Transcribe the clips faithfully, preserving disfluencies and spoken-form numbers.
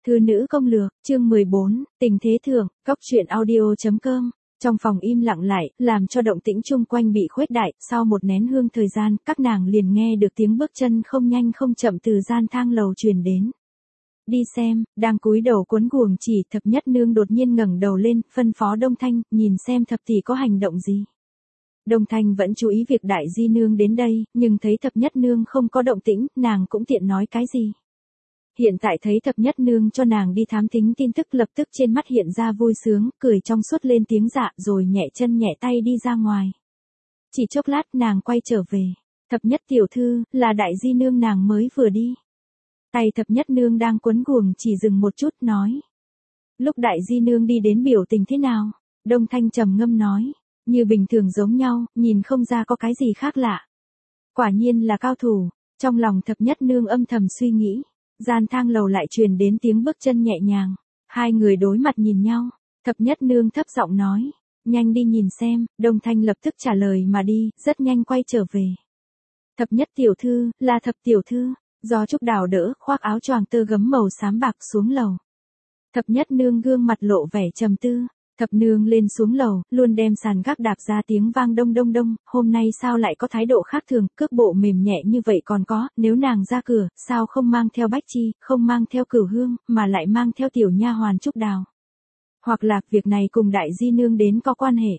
Thư nữ công lược, chương mười bốn, tình thế thượng, góc truyện audio.com. Trong phòng im lặng lại, làm cho động tĩnh chung quanh bị khuếch đại, sau một nén hương thời gian, các nàng liền nghe được tiếng bước chân không nhanh không chậm từ gian thang lầu truyền đến. Đi xem, đang cúi đầu cuốn guồng chỉ, Thập Nhất Nương đột nhiên ngẩng đầu lên, phân phó Đông Thanh, nhìn xem thập tỷ có hành động gì. Đông Thanh vẫn chú ý việc đại di nương đến đây, nhưng thấy Thập Nhất Nương không có động tĩnh, nàng cũng tiện nói cái gì. Hiện tại thấy Thập Nhất Nương cho nàng đi thám thính tin tức, lập tức trên mắt hiện ra vui sướng, cười trong suốt lên tiếng dạ, rồi nhẹ chân nhẹ tay đi ra ngoài. Chỉ chốc lát nàng quay trở về. Thập Nhất tiểu thư, là đại di nương nàng mới vừa đi. Tay Thập Nhất Nương đang quấn guồng chỉ dừng một chút nói. Lúc đại di nương đi đến biểu tình thế nào? Đông Thanh trầm ngâm nói. Như bình thường giống nhau, nhìn không ra có cái gì khác lạ. Quả nhiên là cao thủ. Trong lòng Thập Nhất Nương âm thầm suy nghĩ. Gian thang lầu lại truyền đến tiếng bước chân nhẹ nhàng. Hai người đối mặt nhìn nhau. Thập Nhất Nương thấp giọng nói. Nhanh đi nhìn xem. Đông Thanh lập tức trả lời mà đi, rất nhanh quay trở về. Thập Nhất tiểu thư, là Thập tiểu thư. Do Trúc Đào đỡ, khoác áo choàng tơ gấm màu xám bạc xuống lầu. Thập Nhất Nương gương mặt lộ vẻ trầm tư. Thập Nương lên xuống lầu, luôn đem sàn gác đạp ra tiếng vang đông đông đông, hôm nay sao lại có thái độ khác thường, cước bộ mềm nhẹ như vậy còn có, nếu nàng ra cửa, sao không mang theo Bách Chi, không mang theo Cửu Hương, mà lại mang theo tiểu nha hoàn Trúc Đào. Hoặc là việc này cùng đại di nương đến có quan hệ.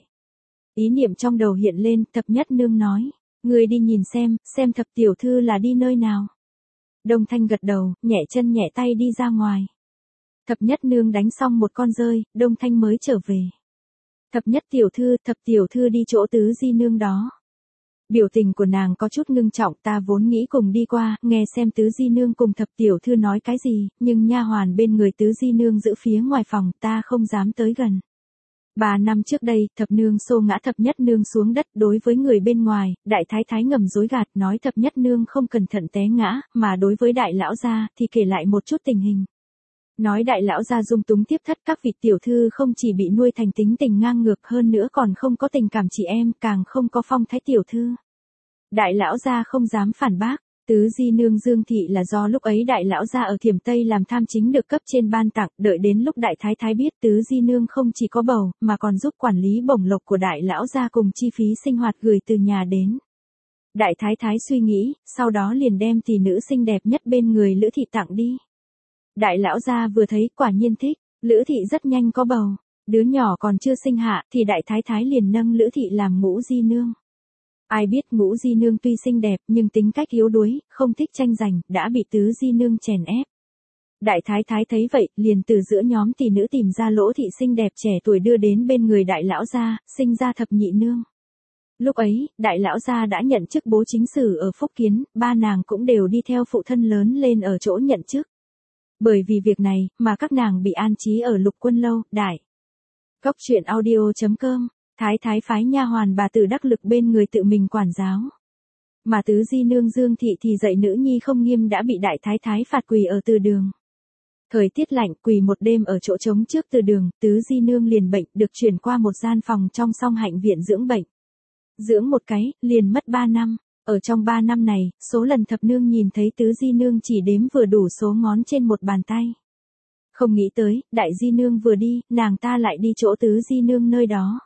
Ý niệm trong đầu hiện lên, Thập Nhất Nương nói, người đi nhìn xem, xem Thập tiểu thư là đi nơi nào. Đông Thanh gật đầu, nhẹ chân nhẹ tay đi ra ngoài. Thập Nhất Nương đánh xong một con rơi, Đông Thanh mới trở về. Thập Nhất tiểu thư, Thập tiểu thư đi chỗ tứ di nương đó. Biểu tình của nàng có chút ngưng trọng, ta vốn nghĩ cùng đi qua, nghe xem tứ di nương cùng Thập tiểu thư nói cái gì, nhưng nha hoàn bên người tứ di nương giữ phía ngoài phòng, ta không dám tới gần. Ba năm trước đây, Thập nương xô ngã Thập Nhất Nương xuống đất, đối với người bên ngoài, đại thái thái ngầm dối gạt, nói Thập Nhất Nương không cẩn thận té ngã, mà đối với đại lão gia, thì kể lại một chút tình hình. Nói đại lão gia dung túng tiếp thất các vị tiểu thư không chỉ bị nuôi thành tính tình ngang ngược, hơn nữa còn không có tình cảm chị em, càng không có phong thái tiểu thư. Đại lão gia không dám phản bác. Tứ di nương Dương thị là do lúc ấy đại lão gia ở Thiểm Tây làm tham chính được cấp trên ban tặng, đợi đến lúc đại thái thái biết tứ di nương không chỉ có bầu, mà còn giúp quản lý bổng lộc của đại lão gia cùng chi phí sinh hoạt gửi từ nhà đến. Đại thái thái suy nghĩ, sau đó liền đem tỷ nữ xinh đẹp nhất bên người Lữ thị tặng đi. Đại lão gia vừa thấy quả nhiên thích, Lữ thị rất nhanh có bầu, đứa nhỏ còn chưa sinh hạ thì đại thái thái liền nâng Lữ thị làm ngũ di nương. Ai biết ngũ di nương tuy xinh đẹp nhưng tính cách yếu đuối, không thích tranh giành, đã bị tứ di nương chèn ép. Đại thái thái thấy vậy, liền từ giữa nhóm tỷ nữ tìm ra Lỗ thị xinh đẹp trẻ tuổi đưa đến bên người đại lão gia, sinh ra Thập nhị nương. Lúc ấy, đại lão gia đã nhận chức bố chính sử ở Phúc Kiến, ba nàng cũng đều đi theo phụ thân lớn lên ở chỗ nhận chức. Bởi vì việc này, mà các nàng bị an trí ở Lục Quân lâu, đại. Góc truyện audio.com. Thái thái phái nha hoàn bà tử đắc lực bên người tự mình quản giáo. Mà tứ di nương Dương thị thì dạy nữ nhi không nghiêm đã bị đại thái thái phạt quỳ ở từ đường. Thời tiết lạnh, quỳ một đêm ở chỗ trống trước từ đường, tứ di nương liền bệnh, được chuyển qua một gian phòng trong song hạnh viện dưỡng bệnh. Dưỡng một cái, liền mất ba năm. Ở trong ba năm này, số lần Thập nương nhìn thấy tứ di nương chỉ đếm vừa đủ số ngón trên một bàn tay. Không nghĩ tới, đại di nương vừa đi, nàng ta lại đi chỗ tứ di nương nơi đó.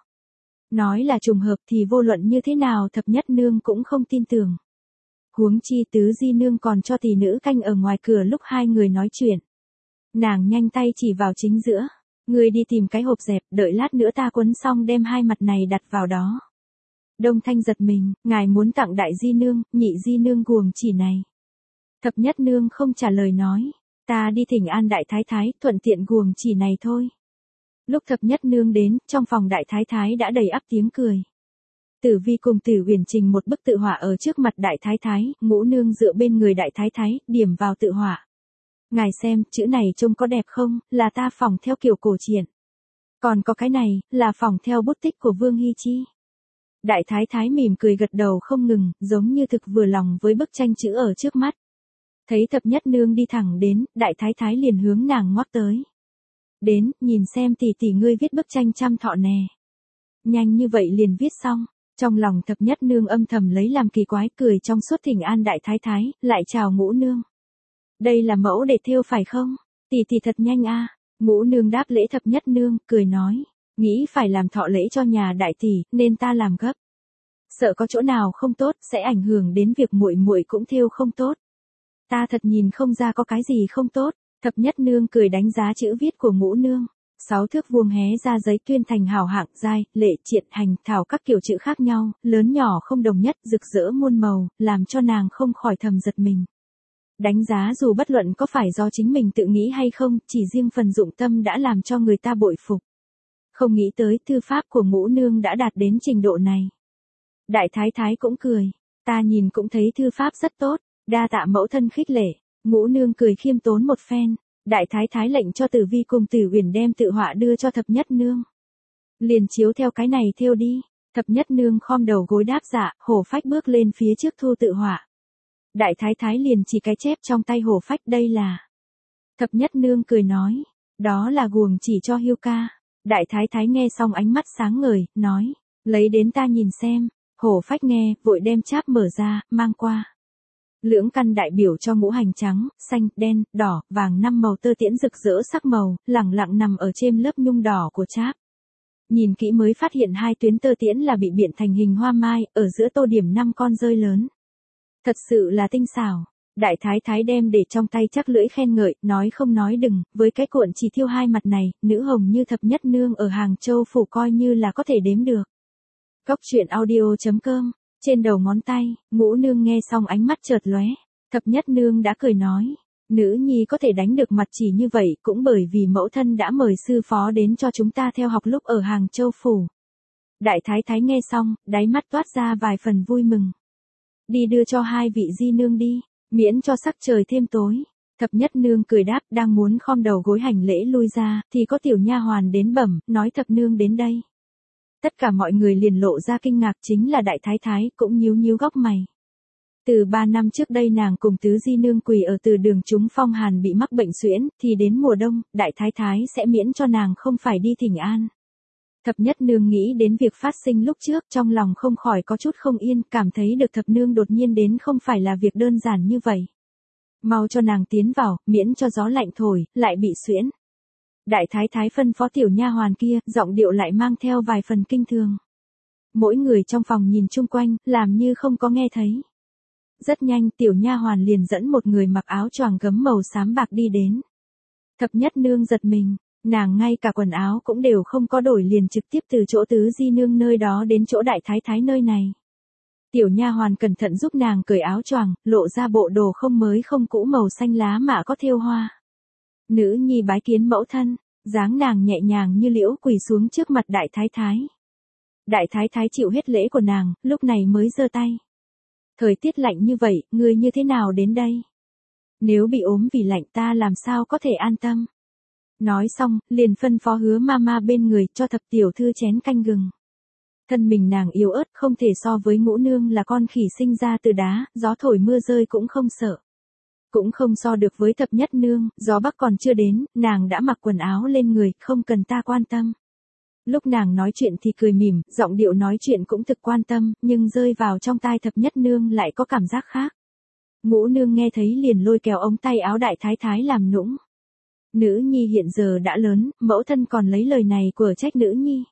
Nói là trùng hợp thì vô luận như thế nào Thập Nhất Nương cũng không tin tưởng. Huống chi tứ di nương còn cho tỷ nữ canh ở ngoài cửa lúc hai người nói chuyện. Nàng nhanh tay chỉ vào chính giữa. Người đi tìm cái hộp dẹp, đợi lát nữa ta quấn xong đem hai mặt này đặt vào đó. Đông Thanh giật mình, ngài muốn tặng đại di nương, nhị di nương guồng chỉ này. Thập Nhất Nương không trả lời nói. Ta đi thỉnh an đại thái thái, thuận tiện guồng chỉ này thôi. Lúc Thập Nhất Nương đến, trong phòng đại thái thái đã đầy ắp tiếng cười. Tử Vi cùng Tử Uyển trình một bức tự họa ở trước mặt đại thái thái, Ngũ nương dựa bên người đại thái thái, điểm vào tự họa. Ngài xem, chữ này trông có đẹp không, là ta phỏng theo kiểu cổ truyện. Còn có cái này, là phỏng theo bút tích của Vương Hy Chi. Đại thái thái mỉm cười gật đầu không ngừng, giống như thực vừa lòng với bức tranh chữ ở trước mắt. Thấy Thập Nhất Nương đi thẳng đến, đại thái thái liền hướng nàng ngoắc tới. Đến, nhìn xem tỷ tỷ ngươi viết bức tranh trăm thọ nè. Nhanh như vậy liền viết xong, trong lòng Thập Nhất Nương âm thầm lấy làm kỳ quái, cười trong suốt thỉnh an đại thái thái, lại chào Ngũ nương. Đây là mẫu để thêu phải không? Tỷ tỷ thật nhanh a. Ngũ nương đáp lễ thập nhất nương, cười nói, nghĩ phải làm thọ lễ cho nhà đại tỷ, nên ta làm gấp. Sợ có chỗ nào không tốt, sẽ ảnh hưởng đến việc muội muội cũng thêu không tốt. Ta thật nhìn không ra có cái gì không tốt. Thập nhất nương cười đánh giá chữ viết của ngũ nương. Sáu thước vuông hé ra giấy tuyên thành hảo hạng, giai, lệ, triện, hành, thảo các kiểu chữ khác nhau, lớn nhỏ không đồng nhất, rực rỡ muôn màu, làm cho nàng không khỏi thầm giật mình. Đánh giá dù bất luận có phải do chính mình tự nghĩ hay không, chỉ riêng phần dụng tâm đã làm cho người ta bội phục. Không nghĩ tới thư pháp của ngũ nương đã đạt đến trình độ này. Đại thái thái cũng cười, ta nhìn cũng thấy thư pháp rất tốt, đa tạ mẫu thân khích lệ. Ngũ nương cười khiêm tốn một phen, đại thái thái lệnh cho Tử Vi cùng Tử Uyển đem tự họa đưa cho thập nhất nương. Liền chiếu theo cái này thêu đi. Thập nhất nương khom đầu gối đáp dạ, hổ phách bước lên phía trước thu tự họa. Đại thái thái liền chỉ cái chép trong tay hổ phách, đây là. Thập nhất nương cười nói, đó là guồng chỉ cho Hiêu ca. Đại thái thái nghe xong ánh mắt sáng ngời, nói, lấy đến ta nhìn xem. Hổ phách nghe, vội đem cháp mở ra, mang qua. Lưỡng căn đại biểu cho ngũ hành trắng, xanh, đen, đỏ, vàng năm màu tơ tiễn rực rỡ sắc màu, lẳng lặng nằm ở trên lớp nhung đỏ của cháp. Nhìn kỹ mới phát hiện hai tuyến tơ tiễn là bị biện thành hình hoa mai, ở giữa tô điểm năm con rơi lớn. Thật sự là tinh xảo. Đại thái thái đem để trong tay chắc lưỡi khen ngợi, nói không nói đừng, với cái cuộn chỉ thiêu hai mặt này, nữ hồng như thập nhất nương ở Hàng Châu phủ coi như là có thể đếm được. Cốc truyện audio chấm com. Trên đầu ngón tay, ngũ nương nghe xong ánh mắt chợt lóe. Thập nhất nương đã cười nói, nữ nhi có thể đánh được mặt chỉ như vậy cũng bởi vì mẫu thân đã mời sư phó đến cho chúng ta theo học lúc ở Hàng Châu phủ. Đại thái thái nghe xong, đáy mắt toát ra vài phần vui mừng. Đi đưa cho hai vị di nương đi, miễn cho sắc trời thêm tối. Thập nhất nương cười đáp, đang muốn khom đầu gối hành lễ lui ra, thì có tiểu nha hoàn đến bẩm, nói thập nương đến đây. Tất cả mọi người liền lộ ra kinh ngạc, chính là đại thái thái cũng nhíu nhíu góc mày. Từ ba năm trước đây nàng cùng tứ di nương quỳ ở từ đường chúng phong hàn bị mắc bệnh suyễn, thì đến mùa đông, đại thái thái sẽ miễn cho nàng không phải đi thỉnh an. Thập nhất nương nghĩ đến việc phát sinh lúc trước, trong lòng không khỏi có chút không yên, cảm thấy được thập nương đột nhiên đến không phải là việc đơn giản như vậy. Mau cho nàng tiến vào, miễn cho gió lạnh thổi, lại bị suyễn. Đại thái thái phân phó tiểu nha hoàn kia, giọng điệu lại mang theo vài phần kinh thường. Mỗi người trong phòng nhìn chung quanh, làm như không có nghe thấy. Rất nhanh, tiểu nha hoàn liền dẫn một người mặc áo choàng gấm màu xám bạc đi đến. Thập nhất nương giật mình, nàng ngay cả quần áo cũng đều không có đổi, liền trực tiếp từ chỗ tứ di nương nơi đó đến chỗ đại thái thái nơi này. Tiểu nha hoàn cẩn thận giúp nàng cởi áo choàng, lộ ra bộ đồ không mới không cũ màu xanh lá mà có thêu hoa. Nữ nhi bái kiến mẫu thân, dáng nàng nhẹ nhàng như liễu quỳ xuống trước mặt đại thái thái. Đại thái thái chịu hết lễ của nàng, lúc này mới giơ tay. Thời tiết lạnh như vậy, ngươi như thế nào đến đây? Nếu bị ốm vì lạnh ta làm sao có thể an tâm? Nói xong, liền phân phó Hứa Mama bên người cho thập tiểu thư chén canh gừng. Thân mình nàng yếu ớt không thể so với ngũ nương là con khỉ sinh ra từ đá, gió thổi mưa rơi cũng không sợ. Cũng không so được với thập nhất nương, gió bắc còn chưa đến, nàng đã mặc quần áo lên người, không cần ta quan tâm. Lúc nàng nói chuyện thì cười mỉm, giọng điệu nói chuyện cũng thực quan tâm, nhưng rơi vào trong tai thập nhất nương lại có cảm giác khác. Ngũ nương nghe thấy liền lôi kéo ống tay áo đại thái thái làm nũng. Nữ nhi hiện giờ đã lớn, mẫu thân còn lấy lời này của trách nữ nhi.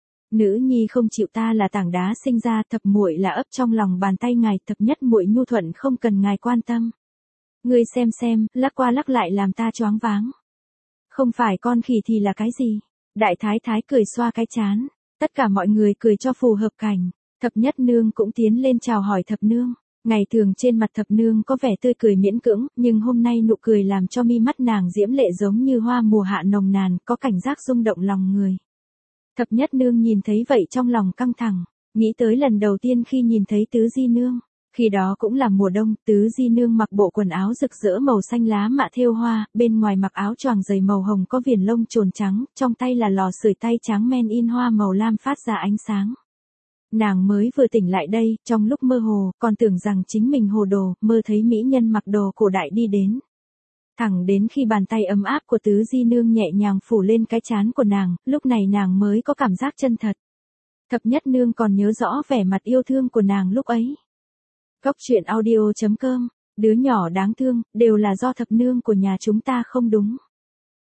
Nữ nhi không chịu ta là tảng đá sinh ra, thập muội là ấp trong lòng bàn tay ngài, thập nhất muội nhu thuận không cần ngài quan tâm. Ngươi xem xem, lắc qua lắc lại làm ta choáng váng. Không phải con khỉ thì là cái gì? Đại thái thái cười xoa cái chán. Tất cả mọi người cười cho phù hợp cảnh. Thập nhất nương cũng tiến lên chào hỏi thập nương. Ngày thường trên mặt thập nương có vẻ tươi cười miễn cưỡng, nhưng hôm nay nụ cười làm cho mi mắt nàng diễm lệ giống như hoa mùa hạ nồng nàn, có cảnh giác rung động lòng người. Thập nhất nương nhìn thấy vậy trong lòng căng thẳng, nghĩ tới lần đầu tiên khi nhìn thấy tứ di nương. Khi đó cũng là mùa đông, tứ di nương mặc bộ quần áo rực rỡ màu xanh lá mạ thêu hoa, bên ngoài mặc áo choàng dày màu hồng có viền lông trồn trắng, trong tay là lò sưởi tay trắng men in hoa màu lam phát ra ánh sáng. Nàng mới vừa tỉnh lại đây, trong lúc mơ hồ, còn tưởng rằng chính mình hồ đồ, mơ thấy mỹ nhân mặc đồ cổ đại đi đến. Thẳng đến khi bàn tay ấm áp của tứ di nương nhẹ nhàng phủ lên cái trán của nàng, lúc này nàng mới có cảm giác chân thật. Thập nhất nương còn nhớ rõ vẻ mặt yêu thương của nàng lúc ấy. Cốc truyện audio chấm com, đứa nhỏ đáng thương, đều là do thập nương của nhà chúng ta không đúng.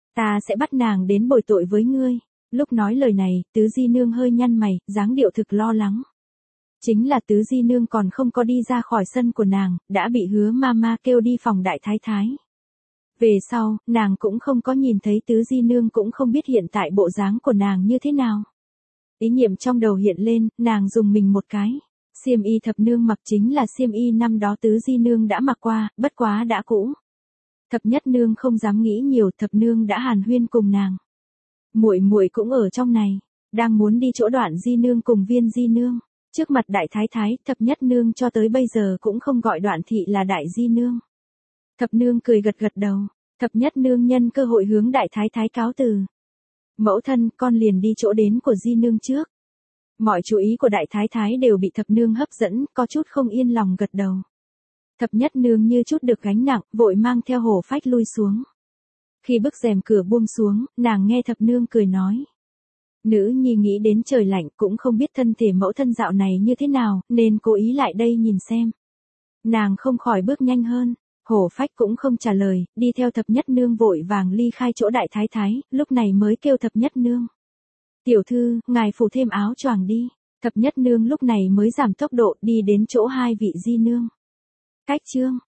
Ta sẽ bắt nàng đến bồi tội với ngươi. Lúc nói lời này, Tứ Di Nương hơi nhăn mày, dáng điệu thực lo lắng. Chính là Tứ Di Nương còn không có đi ra khỏi sân của nàng, đã bị Hứa Mama kêu đi phòng đại thái thái. Về sau, nàng cũng không có nhìn thấy Tứ Di Nương, cũng không biết hiện tại bộ dáng của nàng như thế nào. Ý niệm trong đầu hiện lên, nàng dùng mình một cái. Xiêm y thập nương mặc chính là xiêm y năm đó Tứ Di Nương đã mặc qua, bất quá đã cũ. Thập nhất nương không dám nghĩ nhiều, thập nương đã hàn huyên cùng nàng. Muội muội cũng ở trong này, đang muốn đi chỗ Đoạn Di Nương cùng Viên Di Nương. Trước mặt đại thái thái, thập nhất nương cho tới bây giờ cũng không gọi Đoạn thị là đại di nương. Thập nương cười gật gật đầu, thập nhất nương nhân cơ hội hướng đại thái thái cáo từ. Mẫu thân, con liền đi chỗ đến của di nương trước. Mọi chú ý của đại thái thái đều bị thập nương hấp dẫn, có chút không yên lòng gật đầu. Thập nhất nương như chút được gánh nặng, vội mang theo hổ phách lui xuống. Khi bức rèm cửa buông xuống, nàng nghe thập nương cười nói. Nữ nhi nghĩ đến trời lạnh, cũng không biết thân thể mẫu thân dạo này như thế nào, nên cố ý lại đây nhìn xem. Nàng không khỏi bước nhanh hơn. Hổ phách cũng không trả lời, đi theo thập nhất nương vội vàng ly khai chỗ đại thái thái, lúc này mới kêu thập nhất nương. Tiểu thư, ngài phủ thêm áo choàng đi. Thập nhất nương lúc này mới giảm tốc độ đi đến chỗ hai vị di nương. Cách chương